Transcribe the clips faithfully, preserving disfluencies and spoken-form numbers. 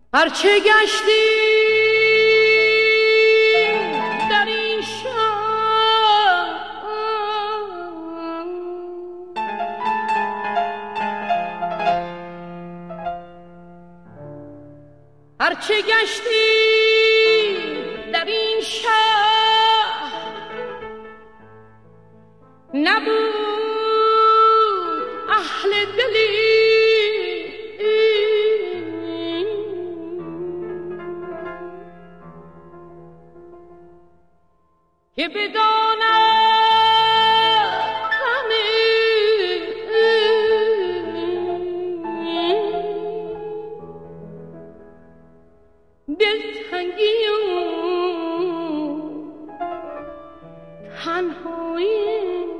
هرچه گشتی در این شهر، هرچه گشتی در این شهر نبود اهل دلی که بداند همه دلتنگی و تنهایی.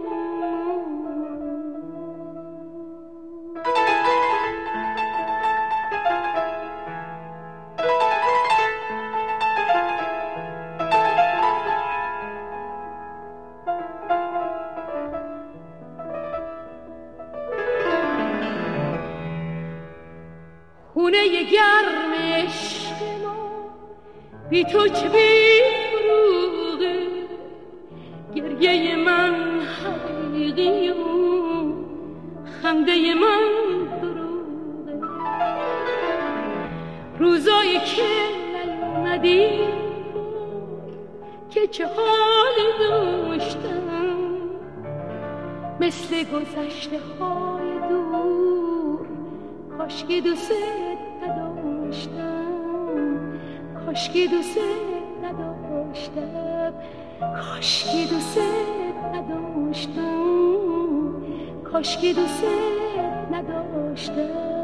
خونه گرم عشق ما بی تو چه بی فروغه، گریه من حقیقی و خنده من دروغه. روزایی که نیومدی که چه حالی داشتم، مثل گذشته های دور کاشکی دوست نداشتم، کاشکی دوست نداشتم، کاشکی دوست نداشتم، کاشکی دوست نداشتم.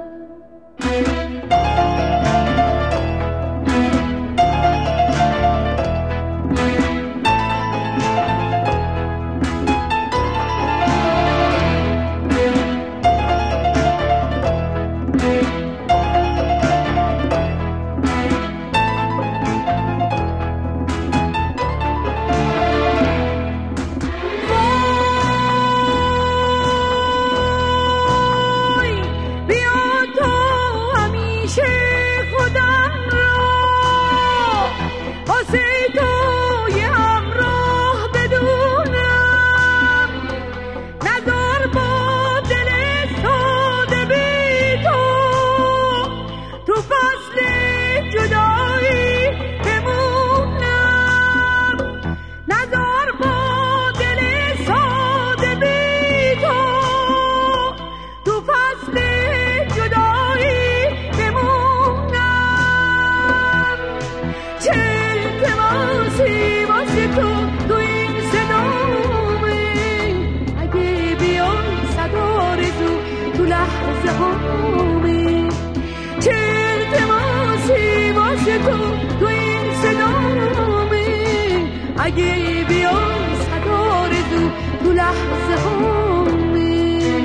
اگه بیان صدا رزو تو لحظه هامه،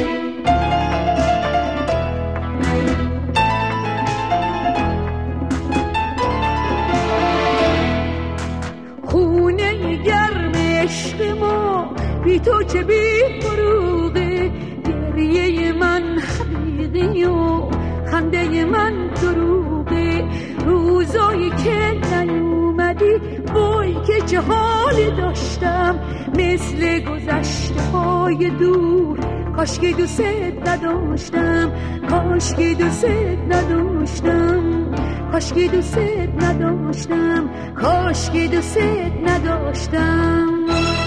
خونه گرم عشق ما بی تو چه بی فروغه، گریه من حقیقی و خنده من دروغه. روزایی که نیومدی وای که چه حالی داشتم، مثل گذشته های دور کاشکی دوست نداشتم، کاشکی دوست نداشتم، کاشکی دوست نداشتم، کاشکی دوست نداشتم.